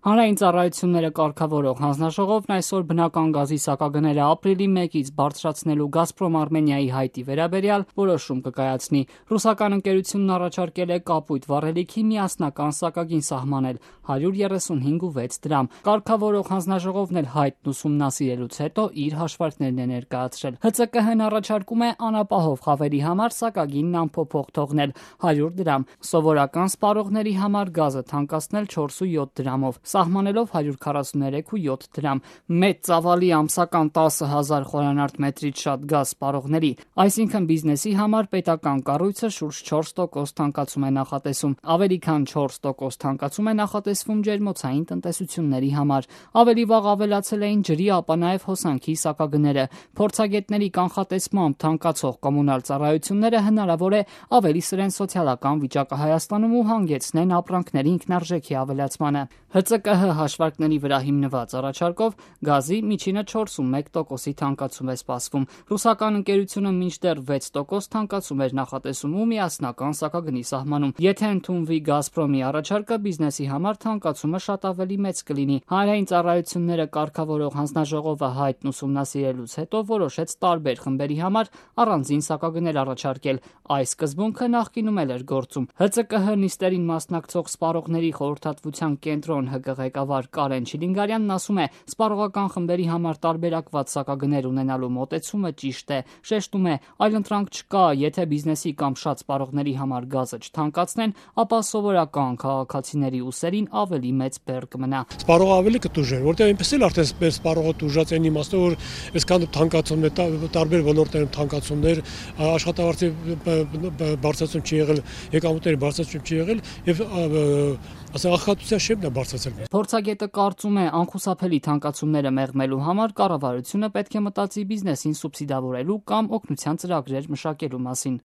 Հանրային ծառայությունները կարգավորող հանձնաժողովն այսօր բնական գազի սակագները ապրիլի 1-ից բարձրացնելու Գազպրոմ Արմենիայի հայտի վերաբերյալ որոշում կկայացնի։ Ռուսական ընկերությունն առաջարկել է կապույտ վառելիքի միասնական սակագին սահմանել 135.6 դրամ։ Կարգավորող հանձնաժողովն էլ հայտն ուսումնասիրելուց հետո իր հաշվարկներն է ներկայացրել։ ՀԾԿՀ-ն առաջարկում է անապահով խավերի համար սակագինն անփոփոխ թողնել 100 դրամ, սովորական սպառողների համար գազը թանկացնել 4.7 դրամով, սահմանելով 143.7 դրամ, մեծ ծավալի ամսական 10,000 խորանարդ մետրից շատ գազ սպառողների, այսինքն բիզնեսի համար պետական կառույցը շուրջ 4% թանկացում է նախատեսում, ավելի քան 4% թանկացում է նախատեսվում ջերմոցային տնտեսությունների համար։ Ավելի վաղ ավելացել էին ջրի, ապա նաև հոսանքի սակագները։ Փորձագետների կանխատեսմամբ թանկացող կոմունալ ծառայությունները հնարավոր է ավելի սրեն սոցիալական վիճակը Հայաստանում ու հանգեցնեն ապրանքների ինքնարժեքի ավելացմանը։ ՀԾԿՀ հաշվարկների վրա հիմնված առաջարկով գազի միջինը 4.1%-ի թանկացում է սպասվում։ Ռուսական ընկերությունը մինչդեռ 6% թանկացում էր նախատեսում ու միասնական սակագնի սահմանում։ Եթե ընդունվի Գազպրոմի առաջարկը, բիզնեսի համար թանկացումը շատ ավելի մեծ կլինի։ Հանրային ծառայությունները կարգավորող հանձնաժողովը հայտն ուսումնասիրելուց հետո որոշեց տարբեր խմբերի համար առանձին սակագներ առաջարկել։ Այս սկզբունքը նախկինում էլ էր գործում։ ՀԾԿՀ նիստերին մասնակցող սպառողների խորհրդատվության կենտրոն ՀԿ ղեկավար Կարեն Չիլինգարյանն ասում է, սպառողական խմբերի համար տարբերակված սակագներ ունենալու մոտեցումը ճիշտ է։ Շեշտում է, այլընտրանք չկա, եթե բիզնեսի կամ շատ սպառողների համար գազը չթանկացնեն, ապա սովորական քաղաքացիների ուսերին ավելի մեծ բեռ կմնա։ Սպառողը ավելի կտուժեր, որտեղ այնպես էլ արդեն սպառողը տուժած այն իմաստով, որ այսքան թանկացումներ, տարբեր ոլորտներում թանկացումներ, աշխատավարձի բարձրացում չի եղել, եկամուտների բարձրացում չի եղել եւ աղքատության շեմն է բարձրացել։ Փորձագետը կարծում է, անխուսափելի թանկացումները մեղմելու համար կառավարությունը պետք է մտածի բիզնեսին սուբսիդավորելու կամ օգնության ծրագրեր մշակելու մասին։